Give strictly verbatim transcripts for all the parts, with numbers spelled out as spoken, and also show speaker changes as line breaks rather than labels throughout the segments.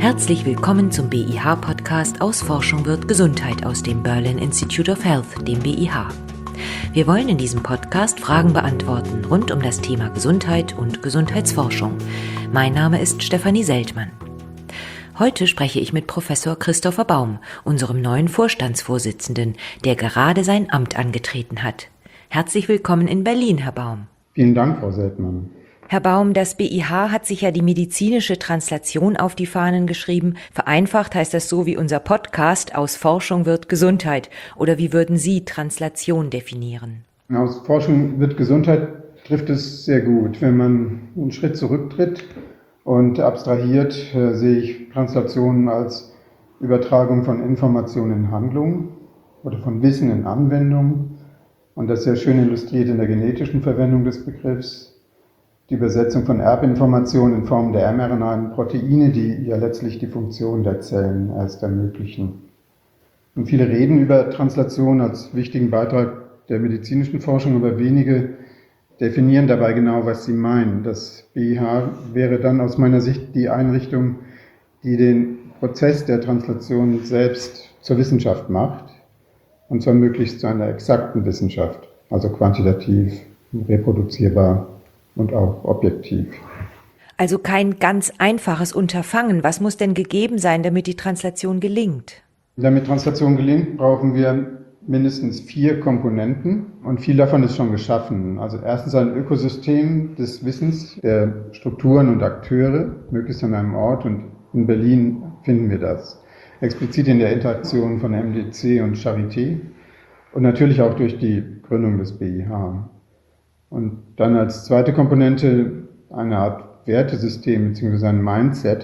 Herzlich willkommen zum B I H-Podcast Aus Forschung wird Gesundheit aus dem Berlin Institute of Health, dem B I H. Wir wollen in diesem Podcast Fragen beantworten rund um das Thema Gesundheit und Gesundheitsforschung. Mein Name ist Stefanie Seltmann. Heute spreche ich mit Professor Christopher Baum, unserem neuen Vorstandsvorsitzenden, der gerade sein Amt angetreten hat. Herzlich willkommen in Berlin, Herr Baum.
Vielen Dank, Frau Seltmann.
Herr Baum, das B I H hat sich ja die medizinische Translation auf die Fahnen geschrieben. Vereinfacht heißt das so wie unser Podcast, aus Forschung wird Gesundheit. Oder wie würden Sie Translation definieren?
Aus Forschung wird Gesundheit trifft es sehr gut. Wenn man einen Schritt zurücktritt und abstrahiert, äh, sehe ich Translation als Übertragung von Informationen in Handlung oder von Wissen in Anwendung. Und das ist sehr schön illustriert in der genetischen Verwendung des Begriffs. Die Übersetzung von Erbinformationen in Form der mRNA Proteine, die ja letztlich die Funktion der Zellen erst ermöglichen. Und viele reden über Translation als wichtigen Beitrag der medizinischen Forschung, aber wenige definieren dabei genau, was sie meinen. Das B I H wäre dann aus meiner Sicht die Einrichtung, die den Prozess der Translation selbst zur Wissenschaft macht, und zwar möglichst zu einer exakten Wissenschaft, also quantitativ, reproduzierbar und auch objektiv.
Also kein ganz einfaches Unterfangen. Was muss denn gegeben sein, damit die Translation gelingt?
Damit Translation gelingt, brauchen wir mindestens vier Komponenten und viel davon ist schon geschaffen. Also erstens ein Ökosystem des Wissens, der Strukturen und Akteure, möglichst an einem Ort, und in Berlin finden wir das. Explizit in der Interaktion von M D C und Charité und natürlich auch durch die Gründung des B I H. Und dann als zweite Komponente eine Art Wertesystem bzw. ein Mindset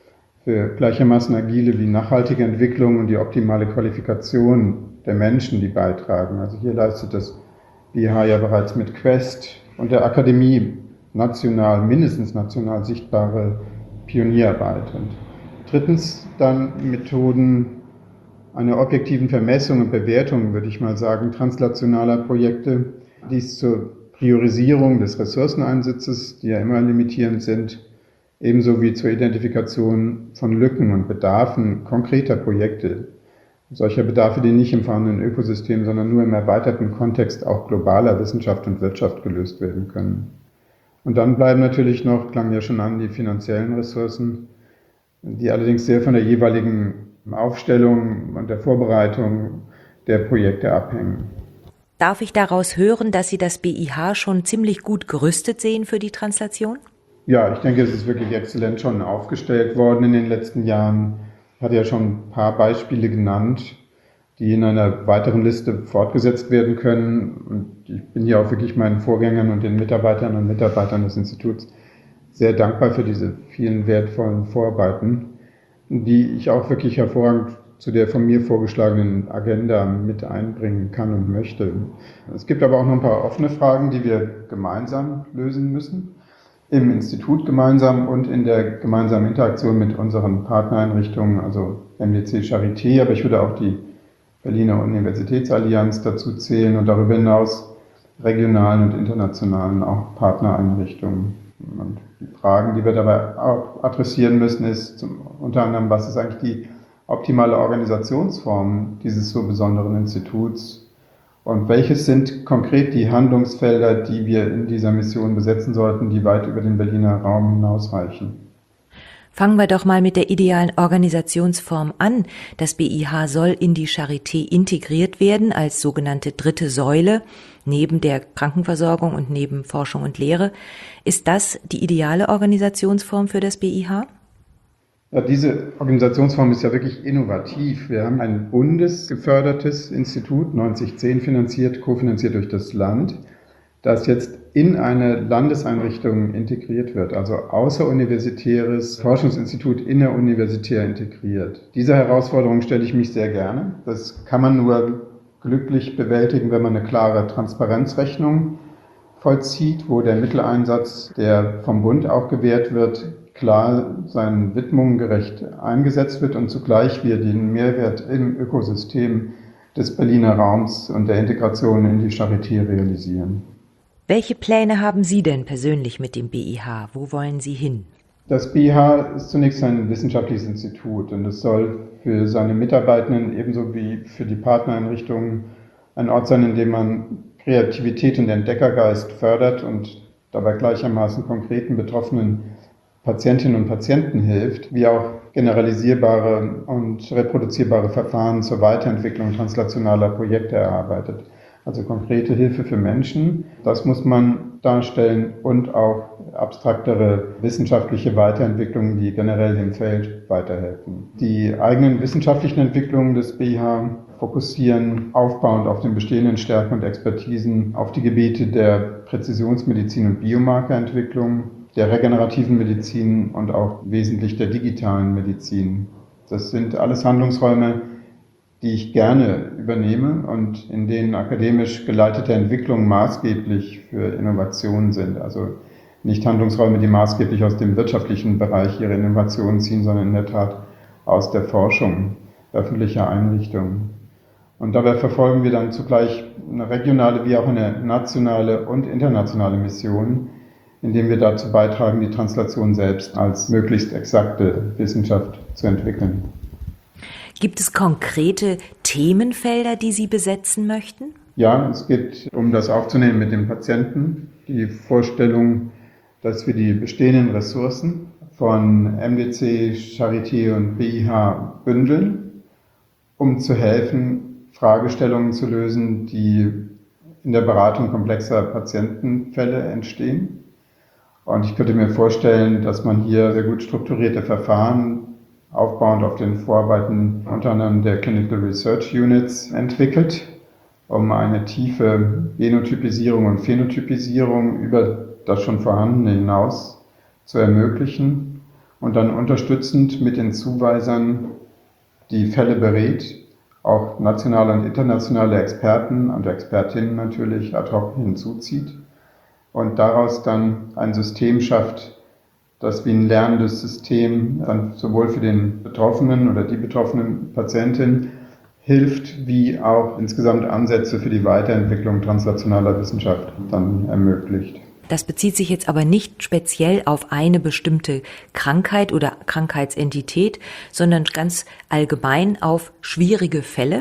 für gleichermaßen agile wie nachhaltige Entwicklung und die optimale Qualifikation der Menschen, die beitragen. Also hier leistet das B I H ja bereits mit Quest und der Akademie national, mindestens national sichtbare Pionierarbeit. Und drittens dann Methoden einer objektiven Vermessung und Bewertung, würde ich mal sagen, translationaler Projekte, die es zur Priorisierung des Ressourceneinsatzes, die ja immer limitierend sind, ebenso wie zur Identifikation von Lücken und Bedarfen konkreter Projekte. Solcher Bedarfe, die nicht im vorhandenen Ökosystem, sondern nur im erweiterten Kontext auch globaler Wissenschaft und Wirtschaft gelöst werden können. Und dann bleiben natürlich noch, klang ja schon an, die finanziellen Ressourcen, die allerdings sehr von der jeweiligen Aufstellung und der Vorbereitung der Projekte abhängen.
Darf ich daraus hören, dass Sie das B I H schon ziemlich gut gerüstet sehen für die Translation?
Ja, ich denke, es ist wirklich exzellent schon aufgestellt worden in den letzten Jahren. Ich hatte ja schon ein paar Beispiele genannt, die in einer weiteren Liste fortgesetzt werden können. Und ich bin ja auch wirklich meinen Vorgängern und den Mitarbeitern und Mitarbeitern des Instituts sehr dankbar für diese vielen wertvollen Vorarbeiten, die ich auch wirklich hervorragend zu der von mir vorgeschlagenen Agenda mit einbringen kann und möchte. Es gibt aber auch noch ein paar offene Fragen, die wir gemeinsam lösen müssen, im Institut gemeinsam und in der gemeinsamen Interaktion mit unseren Partnereinrichtungen, also M D C Charité, aber ich würde auch die Berliner Universitätsallianz dazu zählen und darüber hinaus regionalen und internationalen auch Partnereinrichtungen. Und die Fragen, die wir dabei auch adressieren müssen, ist zum, unter anderem, was ist eigentlich die optimale Organisationsform dieses so besonderen Instituts und welches sind konkret die Handlungsfelder, die wir in dieser Mission besetzen sollten, die weit über den Berliner Raum hinausreichen.
Fangen wir doch mal mit der idealen Organisationsform an. Das B I H soll in die Charité integriert werden als sogenannte dritte Säule, neben der Krankenversorgung und neben Forschung und Lehre. Ist das die ideale Organisationsform für das B I H?
Ja, diese Organisationsform ist ja wirklich innovativ. Wir haben ein bundesgefördertes Institut, neunzig zehn finanziert, kofinanziert durch das Land, das jetzt in eine Landeseinrichtung integriert wird, also außeruniversitäres Forschungsinstitut inneruniversitär integriert. Dieser Herausforderung stelle ich mich sehr gerne. Das kann man nur glücklich bewältigen, wenn man eine klare Transparenzrechnung vollzieht, wo der Mitteleinsatz, der vom Bund auch gewährt wird, klar seinen Widmungen gerecht eingesetzt wird und zugleich wir den Mehrwert im Ökosystem des Berliner Raums und der Integration in die Charité realisieren.
Welche Pläne haben Sie denn persönlich mit dem B I H? Wo wollen Sie hin?
Das B I H ist zunächst ein wissenschaftliches Institut und es soll für seine Mitarbeitenden ebenso wie für die Partnereinrichtungen ein Ort sein, in dem man Kreativität und Entdeckergeist fördert und dabei gleichermaßen konkreten betroffenen Patientinnen und Patienten hilft, wie auch generalisierbare und reproduzierbare Verfahren zur Weiterentwicklung translationaler Projekte erarbeitet. Also konkrete Hilfe für Menschen, das muss man darstellen, und auch abstraktere wissenschaftliche Weiterentwicklungen, die generell dem Feld weiterhelfen. Die eigenen wissenschaftlichen Entwicklungen des B I H fokussieren aufbauend auf den bestehenden Stärken und Expertisen auf die Gebiete der Präzisionsmedizin und Biomarkerentwicklung, der regenerativen Medizin und auch wesentlich der digitalen Medizin. Das sind alles Handlungsräume, die ich gerne übernehme und in denen akademisch geleitete Entwicklungen maßgeblich für Innovationen sind. Also nicht Handlungsräume, die maßgeblich aus dem wirtschaftlichen Bereich ihre Innovationen ziehen, sondern in der Tat aus der Forschung öffentlicher Einrichtungen. Und dabei verfolgen wir dann zugleich eine regionale wie auch eine nationale und internationale Mission, indem wir dazu beitragen, die Translation selbst als möglichst exakte Wissenschaft zu entwickeln.
Gibt es konkrete Themenfelder, die Sie besetzen möchten?
Ja, es geht um das aufzunehmen mit dem Patienten, die Vorstellung, dass wir die bestehenden Ressourcen von M D C, Charité und B I H bündeln, um zu helfen, Fragestellungen zu lösen, die in der Beratung komplexer Patientenfälle entstehen. Und ich könnte mir vorstellen, dass man hier sehr gut strukturierte Verfahren aufbauend auf den Vorarbeiten unter anderem der Clinical Research Units entwickelt, um eine tiefe Genotypisierung und Phänotypisierung über das schon Vorhandene hinaus zu ermöglichen und dann unterstützend mit den Zuweisern die Fälle berät, auch nationale und internationale Experten und Expertinnen natürlich ad hoc hinzuzieht und daraus dann ein System schafft, das wie ein lernendes System dann sowohl für den Betroffenen oder die betroffenen Patientin hilft, wie auch insgesamt Ansätze für die Weiterentwicklung translationaler Wissenschaft dann ermöglicht.
Das bezieht sich jetzt aber nicht speziell auf eine bestimmte Krankheit oder Krankheitsentität, sondern ganz allgemein auf schwierige Fälle?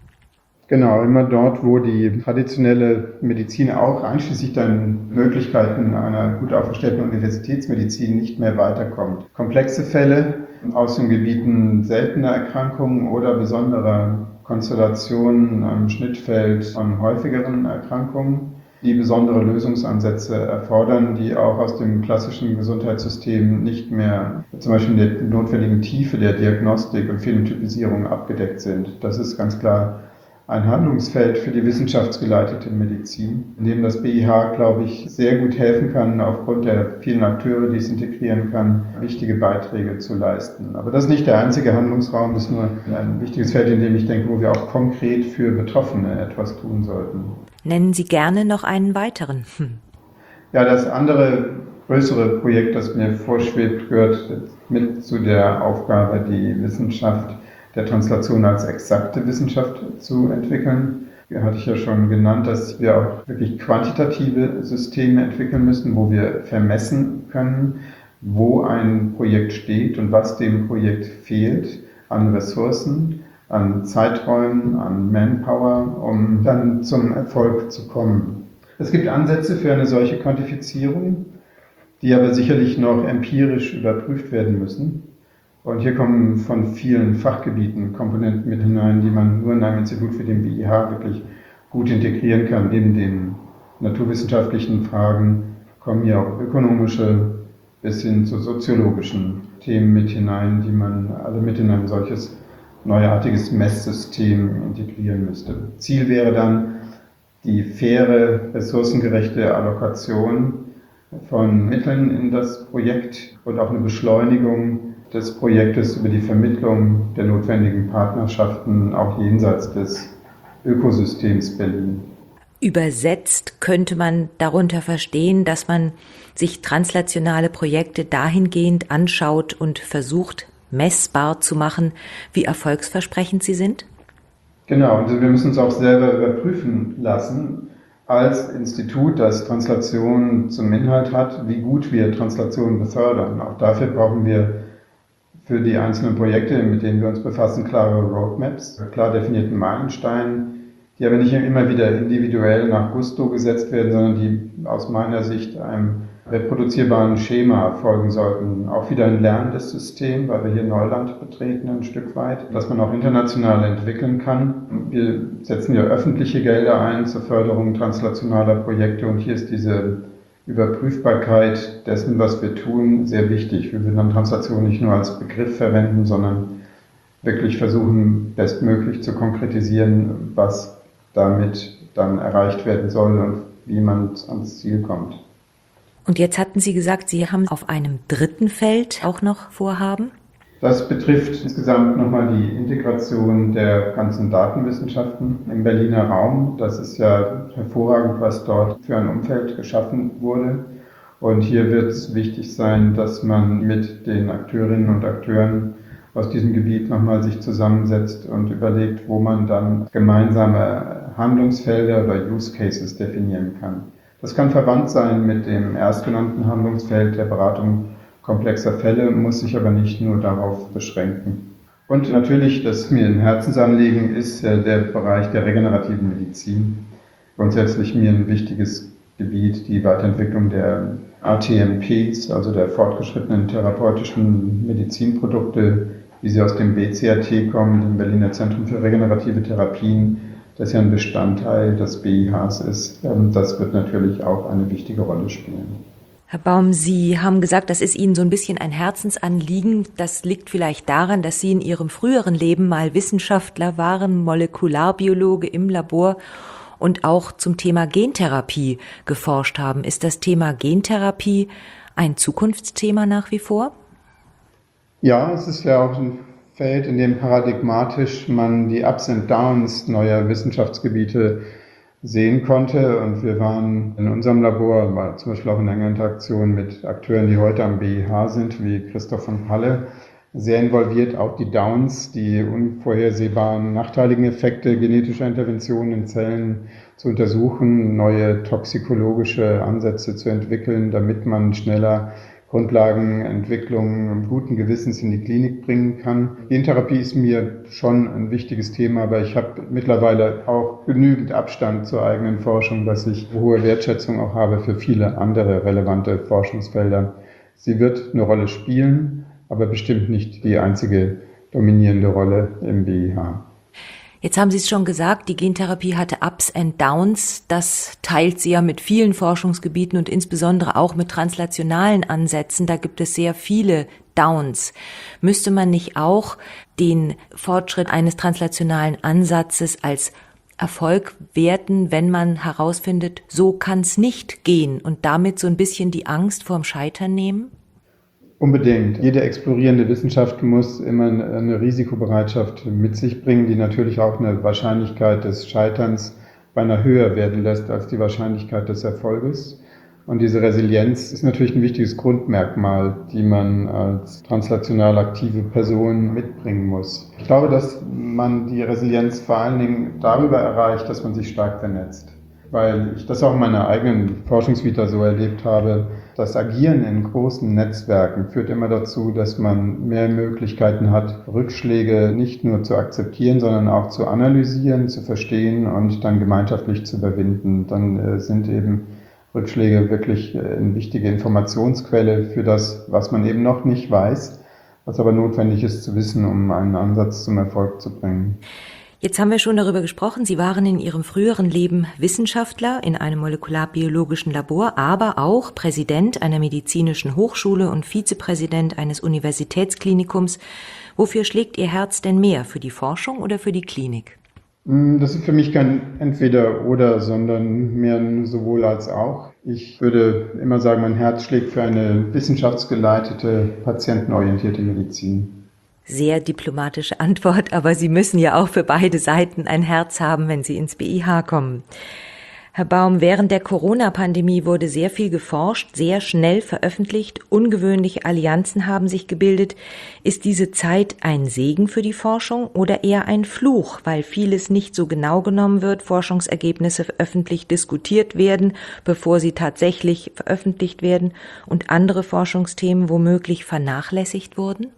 Genau, immer dort, wo die traditionelle Medizin auch einschließlich den Möglichkeiten einer gut aufgestellten Universitätsmedizin nicht mehr weiterkommt. Komplexe Fälle aus den Gebieten seltener Erkrankungen oder besonderer Konstellationen am Schnittfeld von häufigeren Erkrankungen, die besondere Lösungsansätze erfordern, die auch aus dem klassischen Gesundheitssystem nicht mehr zum Beispiel in der notwendigen Tiefe der Diagnostik und Phänotypisierung abgedeckt sind. Das ist ganz klar ein Handlungsfeld für die wissenschaftsgeleitete Medizin, in dem das B I H, glaube ich, sehr gut helfen kann, aufgrund der vielen Akteure, die es integrieren kann, wichtige Beiträge zu leisten. Aber das ist nicht der einzige Handlungsraum, das ist nur ein wichtiges Feld, in dem ich denke, wo wir auch konkret für Betroffene etwas tun sollten.
Nennen Sie gerne noch einen weiteren. Hm.
Ja, das andere größere Projekt, das mir vorschwebt, gehört mit zu der Aufgabe, die Wissenschaft der Translation als exakte Wissenschaft zu entwickeln. Hier hatte ich ja schon genannt, dass wir auch wirklich quantitative Systeme entwickeln müssen, wo wir vermessen können, wo ein Projekt steht und was dem Projekt fehlt an Ressourcen, an Zeiträumen, an Manpower, um dann zum Erfolg zu kommen. Es gibt Ansätze für eine solche Quantifizierung, die aber sicherlich noch empirisch überprüft werden müssen. Und hier kommen von vielen Fachgebieten Komponenten mit hinein, die man nur in einem Institut wie dem B I H wirklich gut integrieren kann. Neben den naturwissenschaftlichen Fragen kommen hier auch ökonomische bis hin zu soziologischen Themen mit hinein, die man alle mit in ein solches neuartiges Messsystem integrieren müsste. Ziel wäre dann die faire, ressourcengerechte Allokation von Mitteln in das Projekt und auch eine Beschleunigung des Projektes über die Vermittlung der notwendigen Partnerschaften auch jenseits des Ökosystems Berlin.
Übersetzt könnte man darunter verstehen, dass man sich translationale Projekte dahingehend anschaut und versucht, messbar zu machen, wie erfolgsversprechend sie sind?
Genau, und wir müssen uns auch selber überprüfen lassen, als Institut, das Translation zum Inhalt hat, wie gut wir Translation befördern. Auch dafür brauchen wir für die einzelnen Projekte, mit denen wir uns befassen, klare Roadmaps, klar definierten Meilensteine, die aber nicht immer wieder individuell nach Gusto gesetzt werden, sondern die aus meiner Sicht einem reproduzierbaren Schema folgen sollten. Auch wieder ein lernendes System, weil wir hier Neuland betreten ein Stück weit, das man auch international entwickeln kann. Wir setzen ja öffentliche Gelder ein zur Förderung translationaler Projekte und hier ist diese Überprüfbarkeit dessen, was wir tun, sehr wichtig. Wir würden dann Translation nicht nur als Begriff verwenden, sondern wirklich versuchen, bestmöglich zu konkretisieren, was damit dann erreicht werden soll und wie man ans Ziel kommt.
Und jetzt hatten Sie gesagt, Sie haben auf einem dritten Feld auch noch Vorhaben?
Das betrifft insgesamt nochmal die Integration der ganzen Datenwissenschaften im Berliner Raum. Das ist ja hervorragend, was dort für ein Umfeld geschaffen wurde. Und hier wird es wichtig sein, dass man mit den Akteurinnen und Akteuren aus diesem Gebiet nochmal sich zusammensetzt und überlegt, wo man dann gemeinsame Handlungsfelder oder Use Cases definieren kann. Das kann verwandt sein mit dem erstgenannten Handlungsfeld der Beratung komplexer Fälle, muss sich aber nicht nur darauf beschränken. Und natürlich, das mir ein Herzensanliegen ist, der Bereich der regenerativen Medizin. Grundsätzlich mir ein wichtiges Gebiet, die Weiterentwicklung der A T M Ps, also der fortgeschrittenen therapeutischen Medizinprodukte, wie sie aus dem B C A T kommen, dem Berliner Zentrum für regenerative Therapien, das ja ein Bestandteil des B I Hs ist. Das wird natürlich auch eine wichtige Rolle spielen.
Herr Baum, Sie haben gesagt, das ist Ihnen so ein bisschen ein Herzensanliegen. Das liegt vielleicht daran, dass Sie in Ihrem früheren Leben mal Wissenschaftler waren, Molekularbiologe im Labor und auch zum Thema Gentherapie geforscht haben. Ist das Thema Gentherapie ein Zukunftsthema nach wie vor?
Ja, es ist ja auch ein Feld, in dem paradigmatisch man die Ups und Downs neuer Wissenschaftsgebiete sehen konnte. Und wir waren in unserem Labor, war zum Beispiel auch in enger Interaktion mit Akteuren, die heute am B I H sind, wie Christoph von Palle, sehr involviert, auch die Downs, die unvorhersehbaren nachteiligen Effekte genetischer Interventionen in Zellen zu untersuchen, neue toxikologische Ansätze zu entwickeln, damit man schneller Grundlagenentwicklung guten Gewissens in die Klinik bringen kann. Gentherapie ist mir schon ein wichtiges Thema, aber ich habe mittlerweile auch genügend Abstand zur eigenen Forschung, dass ich hohe Wertschätzung auch habe für viele andere relevante Forschungsfelder. Sie wird eine Rolle spielen, aber bestimmt nicht die einzige dominierende Rolle im B I H.
Jetzt haben Sie es schon gesagt, die Gentherapie hatte Ups and Downs. Das teilt sie ja mit vielen Forschungsgebieten und insbesondere auch mit translationalen Ansätzen. Da gibt es sehr viele Downs. Müsste man nicht auch den Fortschritt eines translationalen Ansatzes als Erfolg werten, wenn man herausfindet, so kann es nicht gehen und damit so ein bisschen die Angst vorm Scheitern nehmen?
Unbedingt. Jede explorierende Wissenschaft muss immer eine Risikobereitschaft mit sich bringen, die natürlich auch eine Wahrscheinlichkeit des Scheiterns beinahe höher werden lässt als die Wahrscheinlichkeit des Erfolges. Und diese Resilienz ist natürlich ein wichtiges Grundmerkmal, die man als translational aktive Person mitbringen muss. Ich glaube, dass man die Resilienz vor allen Dingen darüber erreicht, dass man sich stark vernetzt. Weil ich das auch in meiner eigenen Forschungsvita so erlebt habe, das Agieren in großen Netzwerken führt immer dazu, dass man mehr Möglichkeiten hat, Rückschläge nicht nur zu akzeptieren, sondern auch zu analysieren, zu verstehen und dann gemeinschaftlich zu überwinden. Dann äh, sind eben Rückschläge wirklich äh, eine wichtige Informationsquelle für das, was man eben noch nicht weiß, was aber notwendig ist zu wissen, um einen Ansatz zum Erfolg zu bringen.
Jetzt haben wir schon darüber gesprochen, Sie waren in Ihrem früheren Leben Wissenschaftler in einem molekularbiologischen Labor, aber auch Präsident einer medizinischen Hochschule und Vizepräsident eines Universitätsklinikums. Wofür schlägt Ihr Herz denn mehr, für die Forschung oder für die Klinik?
Das ist für mich kein Entweder-Oder, sondern mehr ein sowohl als auch. Ich würde immer sagen, mein Herz schlägt für eine wissenschaftsgeleitete, patientenorientierte Medizin.
Sehr diplomatische Antwort, aber Sie müssen ja auch für beide Seiten ein Herz haben, wenn Sie ins B I H kommen. Herr Baum, während der Corona-Pandemie wurde sehr viel geforscht, sehr schnell veröffentlicht, ungewöhnliche Allianzen haben sich gebildet. Ist diese Zeit ein Segen für die Forschung oder eher ein Fluch, weil vieles nicht so genau genommen wird, Forschungsergebnisse öffentlich diskutiert werden, bevor sie tatsächlich veröffentlicht werden und andere Forschungsthemen womöglich vernachlässigt wurden?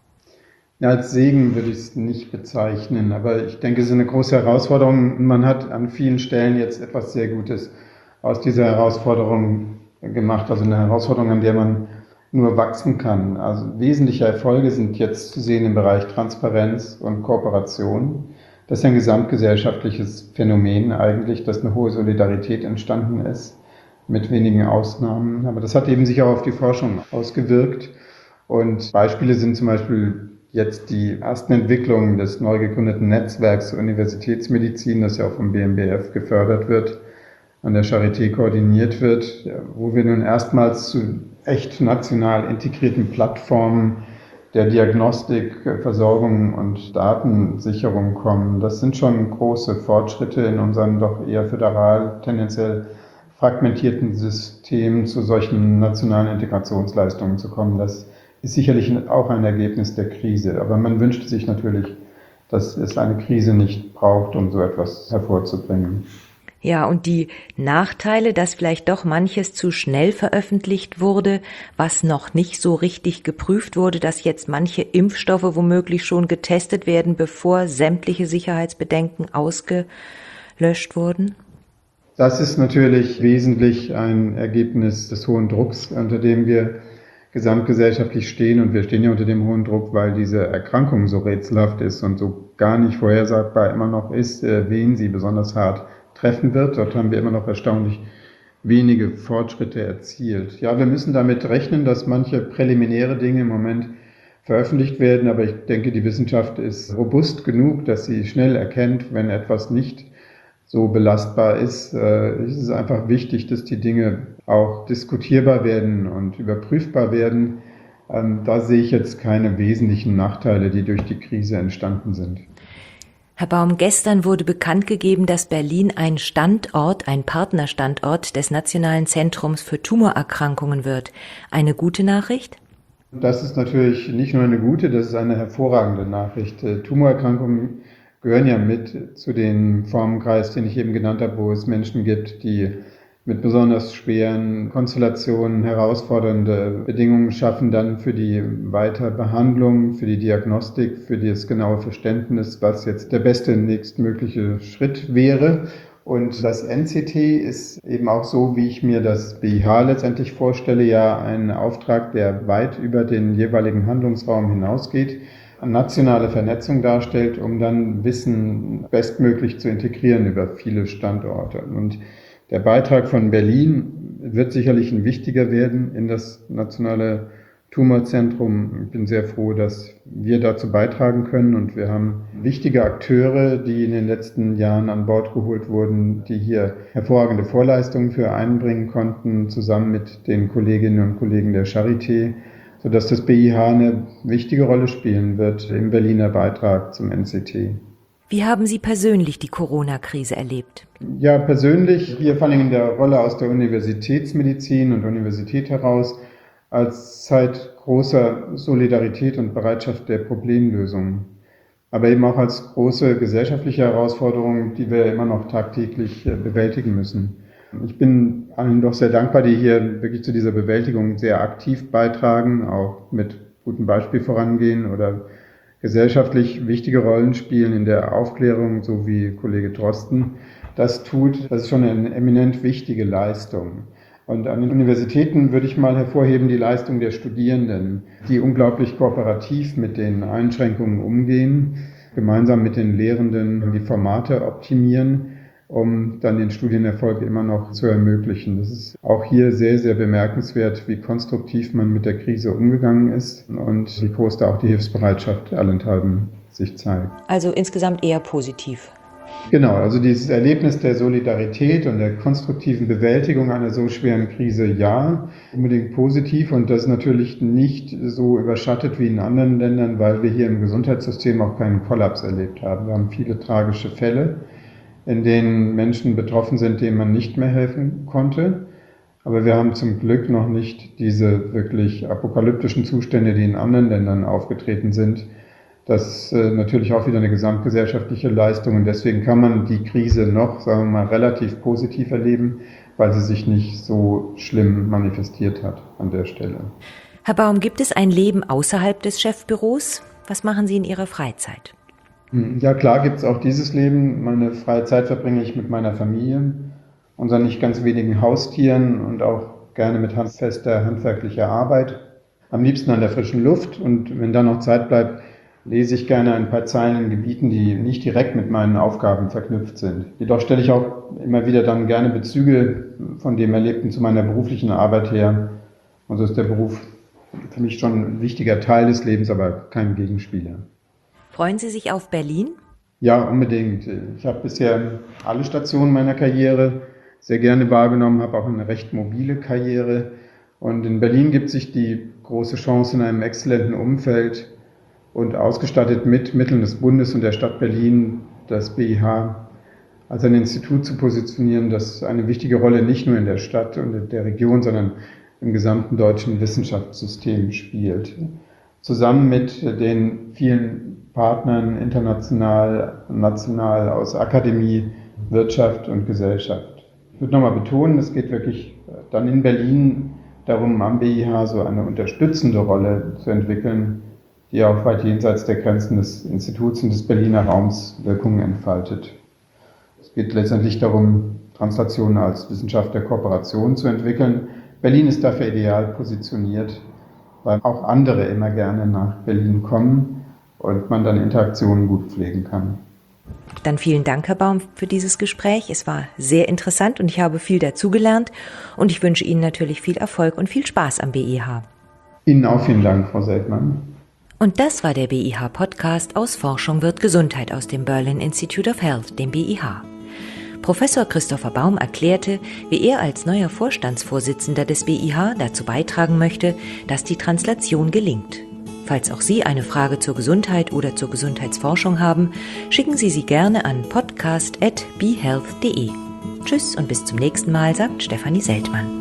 Ja, als Segen würde ich es nicht bezeichnen, aber ich denke, es ist eine große Herausforderung. Man hat an vielen Stellen jetzt etwas sehr Gutes aus dieser Herausforderung gemacht, also eine Herausforderung, an der man nur wachsen kann. Also wesentliche Erfolge sind jetzt zu sehen im Bereich Transparenz und Kooperation. Das ist ein gesamtgesellschaftliches Phänomen eigentlich, dass eine hohe Solidarität entstanden ist, mit wenigen Ausnahmen. Aber das hat eben sich auch auf die Forschung ausgewirkt. Und Beispiele sind zum Beispiel jetzt die ersten Entwicklungen des neu gegründeten Netzwerks Universitätsmedizin, das ja auch vom B M B F gefördert wird, an der Charité koordiniert wird, wo wir nun erstmals zu echt national integrierten Plattformen der Diagnostik, Versorgung und Datensicherung kommen. Das sind schon große Fortschritte in unserem doch eher föderal, tendenziell fragmentierten System, zu solchen nationalen Integrationsleistungen zu kommen. Das ist sicherlich auch ein Ergebnis der Krise. Aber man wünscht sich natürlich, dass es eine Krise nicht braucht, um so etwas hervorzubringen.
Ja, und die Nachteile, dass vielleicht doch manches zu schnell veröffentlicht wurde, was noch nicht so richtig geprüft wurde, dass jetzt manche Impfstoffe womöglich schon getestet werden, bevor sämtliche Sicherheitsbedenken ausgelöscht wurden?
Das ist natürlich wesentlich ein Ergebnis des hohen Drucks, unter dem wir gesamtgesellschaftlich stehen. Und wir stehen ja unter dem hohen Druck, weil diese Erkrankung so rätselhaft ist und so gar nicht vorhersagbar immer noch ist, wen sie besonders hart treffen wird. Dort haben wir immer noch erstaunlich wenige Fortschritte erzielt. Ja, wir müssen damit rechnen, dass manche präliminäre Dinge im Moment veröffentlicht werden, aber ich denke, die Wissenschaft ist robust genug, dass sie schnell erkennt, wenn etwas nicht so belastbar ist. Es ist einfach wichtig, dass die Dinge auch diskutierbar werden und überprüfbar werden. Da sehe ich jetzt keine wesentlichen Nachteile, die durch die Krise entstanden sind.
Herr Baum, gestern wurde bekannt gegeben, dass Berlin ein Standort, ein Partnerstandort des Nationalen Zentrums für Tumorerkrankungen wird. Eine gute Nachricht?
Das ist natürlich nicht nur eine gute, das ist eine hervorragende Nachricht. Tumorerkrankungen gehören ja mit zu den Formenkreis, den ich eben genannt habe, wo es Menschen gibt, die mit besonders schweren Konstellationen herausfordernde Bedingungen schaffen, dann für die Weiterbehandlung, für die Diagnostik, für das genaue Verständnis, was jetzt der beste nächstmögliche Schritt wäre. Und das N C T ist eben auch so, wie ich mir das B I H letztendlich vorstelle, ja ein Auftrag, der weit über den jeweiligen Handlungsraum hinausgeht, eine nationale Vernetzung darstellt, um dann Wissen bestmöglich zu integrieren über viele Standorte. Und der Beitrag von Berlin wird sicherlich ein wichtiger werden in das nationale Tumorzentrum. Ich bin sehr froh, dass wir dazu beitragen können, und wir haben wichtige Akteure, die in den letzten Jahren an Bord geholt wurden, die hier hervorragende Vorleistungen für einbringen konnten, zusammen mit den Kolleginnen und Kollegen der Charité, sodass das B I H eine wichtige Rolle spielen wird im Berliner Beitrag zum N C T.
Wie haben Sie persönlich die Corona-Krise erlebt?
Ja, persönlich, hier vor allem in der Rolle aus der Universitätsmedizin und Universität heraus, als Zeit großer Solidarität und Bereitschaft der Problemlösung. Aber eben auch als große gesellschaftliche Herausforderung, die wir immer noch tagtäglich bewältigen müssen. Ich bin allen doch sehr dankbar, die hier wirklich zu dieser Bewältigung sehr aktiv beitragen, auch mit gutem Beispiel vorangehen oder gesellschaftlich wichtige Rollen spielen in der Aufklärung, so wie Kollege Drosten das tut. Das ist schon eine eminent wichtige Leistung. Und an den Universitäten würde ich mal hervorheben die Leistung der Studierenden, die unglaublich kooperativ mit den Einschränkungen umgehen, gemeinsam mit den Lehrenden die Formate optimieren, um dann den Studienerfolg immer noch zu ermöglichen. Das ist auch hier sehr, sehr bemerkenswert, wie konstruktiv man mit der Krise umgegangen ist und wie groß da auch die Hilfsbereitschaft allenthalben sich zeigt.
Also insgesamt eher positiv.
Genau, also dieses Erlebnis der Solidarität und der konstruktiven Bewältigung einer so schweren Krise, ja, unbedingt positiv, und das natürlich nicht so überschattet wie in anderen Ländern, weil wir hier im Gesundheitssystem auch keinen Kollaps erlebt haben. Wir haben viele tragische Fälle in denen Menschen betroffen sind, denen man nicht mehr helfen konnte. Aber wir haben zum Glück noch nicht diese wirklich apokalyptischen Zustände, die in anderen Ländern aufgetreten sind. Das ist natürlich auch wieder eine gesamtgesellschaftliche Leistung und deswegen kann man die Krise noch, sagen wir mal, relativ positiv erleben, weil sie sich nicht so schlimm manifestiert hat an der Stelle.
Herr Baum, gibt es ein Leben außerhalb des Chefbüros? Was machen Sie in Ihrer Freizeit?
Ja, klar gibt es auch dieses Leben. Meine freie Zeit verbringe ich mit meiner Familie, unseren nicht ganz wenigen Haustieren und auch gerne mit handfester handwerklicher Arbeit. Am liebsten an der frischen Luft und wenn dann noch Zeit bleibt, lese ich gerne ein paar Zeilen in Gebieten, die nicht direkt mit meinen Aufgaben verknüpft sind. Jedoch stelle ich auch immer wieder dann gerne Bezüge von dem Erlebten zu meiner beruflichen Arbeit her. Und so ist der Beruf für mich schon ein wichtiger Teil des Lebens, aber kein Gegenspieler.
Freuen Sie sich auf Berlin?
Ja, unbedingt. Ich habe bisher alle Stationen meiner Karriere sehr gerne wahrgenommen, habe auch eine recht mobile Karriere. Und in Berlin gibt sich die große Chance, in einem exzellenten Umfeld und ausgestattet mit Mitteln des Bundes und der Stadt Berlin das B I H als ein Institut zu positionieren, das eine wichtige Rolle nicht nur in der Stadt und in der Region, sondern im gesamten deutschen Wissenschaftssystem spielt. Zusammen mit den vielen Partnern international, national aus Akademie, Wirtschaft und Gesellschaft. Ich würde nochmal betonen, es geht wirklich dann in Berlin darum, am B I H so eine unterstützende Rolle zu entwickeln, die auch weit jenseits der Grenzen des Instituts und des Berliner Raums Wirkungen entfaltet. Es geht letztendlich darum, Translationen als Wissenschaft der Kooperation zu entwickeln. Berlin ist dafür ideal positioniert, weil auch andere immer gerne nach Berlin kommen und man dann Interaktionen gut pflegen kann.
Dann vielen Dank, Herr Baum, für dieses Gespräch. Es war sehr interessant und ich habe viel dazugelernt und ich wünsche Ihnen natürlich viel Erfolg und viel Spaß am B I H.
Ihnen auch vielen Dank, Frau Seltmann.
Und das war der B I H-Podcast aus Forschung wird Gesundheit aus dem Berlin Institute of Health, dem B I H. Professor Christopher Baum erklärte, wie er als neuer Vorstandsvorsitzender des B I H dazu beitragen möchte, dass die Translation gelingt. Falls auch Sie eine Frage zur Gesundheit oder zur Gesundheitsforschung haben, schicken Sie sie gerne an podcast at b health punkt de. Tschüss und bis zum nächsten Mal, sagt Stefanie Seltmann.